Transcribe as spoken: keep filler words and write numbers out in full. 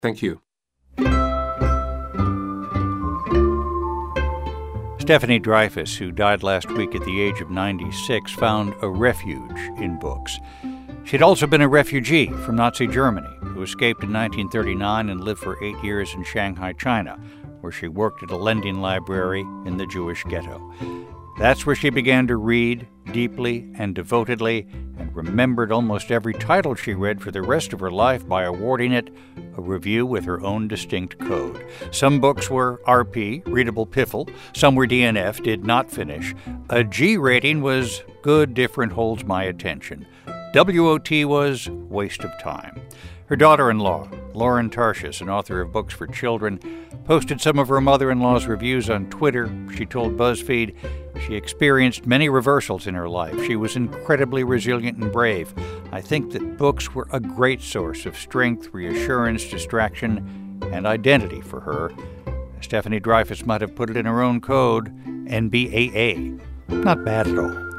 Thank you. Stephanie Dreyfus, who died last week at the age of ninety-six, found a refuge in books. She'd also been a refugee from Nazi Germany, who escaped in nineteen thirty-nine and lived for eight years in Shanghai, China, where she worked at a lending library in the Jewish ghetto. That's where she began to read deeply and devotedly, and remembered almost every title she read for the rest of her life by awarding it a review with her own distinct code. Some books were R P, readable piffle. Some were D N F, did not finish. A G rating was good, different, holds my attention. W O T was waste of time. Her daughter-in-law, Lauren Tarshis, an author of books for children, posted some of her mother-in-law's reviews on Twitter. She told BuzzFeed she experienced many reversals in her life. She was incredibly resilient and brave. I think that books were a great source of strength, reassurance, distraction, and identity for her. Stephanie Dreyfus might have put it in her own code, N B A A. Not bad at all.